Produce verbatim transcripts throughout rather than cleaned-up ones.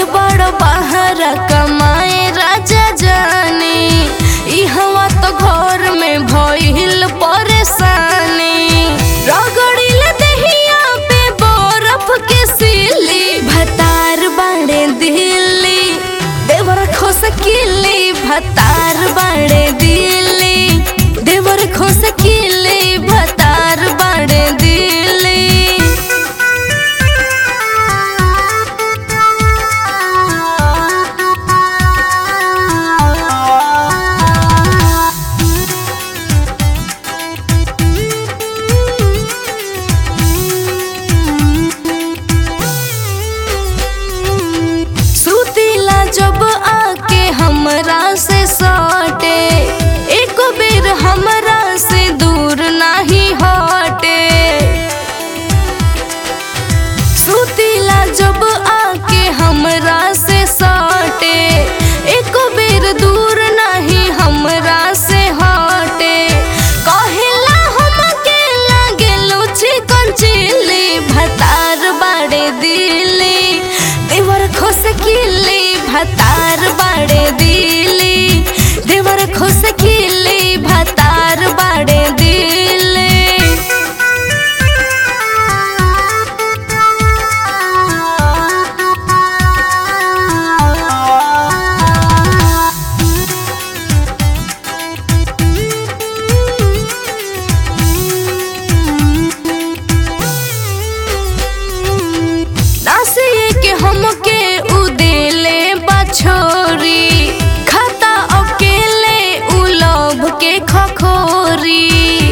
गइल बड़ बाहर कमाए राजा जाने, इहवा तो घर में भइल परेशानी। रगड़िल दहिया पे बरफ के सिली, भतार बाड़े दिल्ली देवर खोस किली, भतार बाड़े दिल्ली देवर खोस किली, भतार बाड़े दिल्ली। जब आके हमरा से सटे, एक बेर हमरा से दूर नहीं हटे। सुतीला जब आके हमरा से सटे, एक बेर दूर नहीं हमरा से हटे। कहेला हमके लागेलू चिकन चिली, भतार बाड़े दिल्ली देवर खोस किली, भतार बाड़े दिल्ली देवर खोस किली, भतार बाड़े दिल्ली। नासिए के हमके उदेले छोरी, खाता अकेले उलोभ के खखोरी।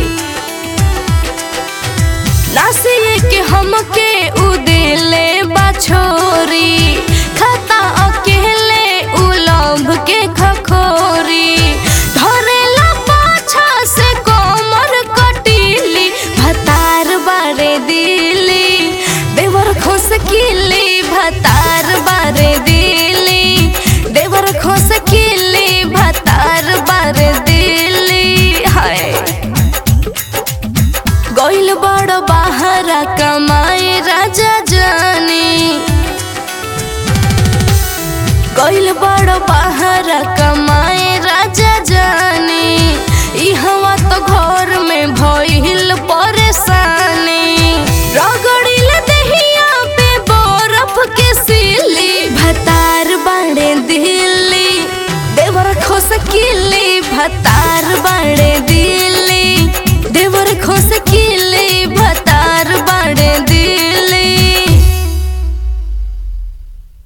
नासिए के हमके उदेले बाछोरी, खाता अकेले उलोभ के खखोरी। धरेला पाछा से कोमर कटीली, भतार बाड़े दिल्ली देवर खोस किली, भतार बाड़े दिल्ली देवर खोस किली, भतार बाड़े दिल्ली। हाय गइल बड़ बाहर कमाए राजा जाने, गइल बड़ बाहर